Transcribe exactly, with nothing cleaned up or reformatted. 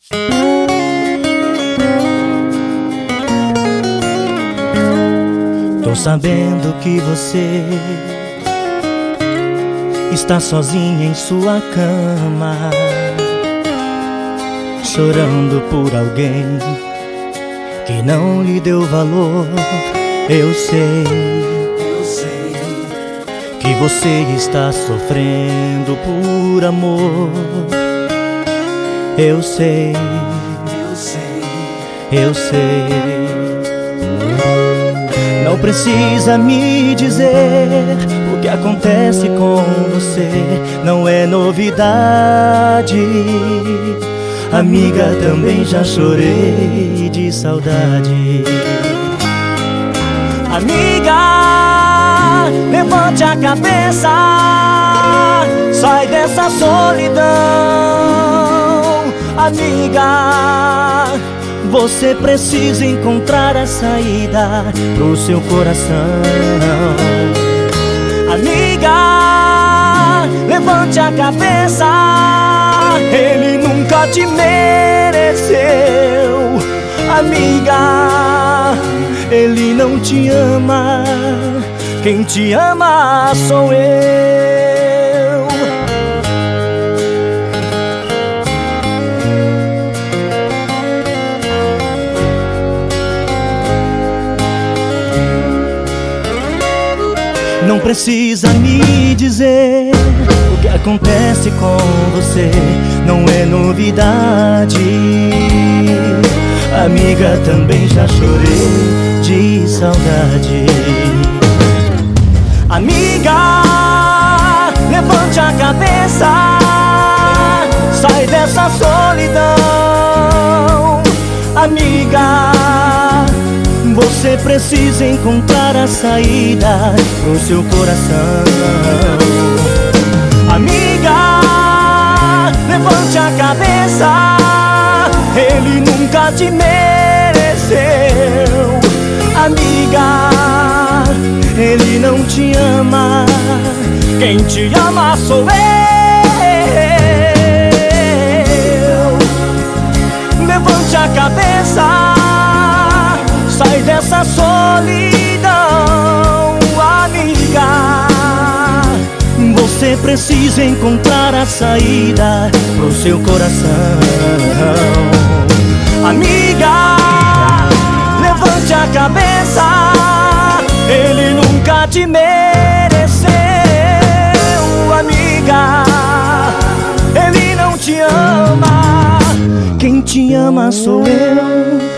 Tô sabendo que você está sozinha em sua cama, chorando por alguém que não lhe deu valor. Eu sei, eu sei que você está sofrendo por amor. Eu sei, eu sei, eu sei. Não precisa me dizer o que acontece com você, não é novidade. Amiga, também já chorei de saudade. Amiga, levante a cabeça, sai dessa solidão. Amiga, você precisa encontrar a saída pro seu coração. Amiga, levante a cabeça, ele nunca te mereceu. Amiga, ele não te ama, quem te ama sou eu. Não precisa me dizer o que acontece com você, não é novidade. Amiga, também já chorei de saudade. Amiga, levante a cabeça, sai dessa solidão. Amiga, você precisa encontrar a saída pro seu coração. Amiga, levante a cabeça, ele nunca te mereceu. Amiga, ele não te ama, quem te ama sou eu. Levante a cabeça, sai dessa solidão. Amiga, você precisa encontrar a saída pro seu coração. Amiga, levante a cabeça, ele nunca te mereceu. Amiga, ele não te ama, quem te ama sou eu.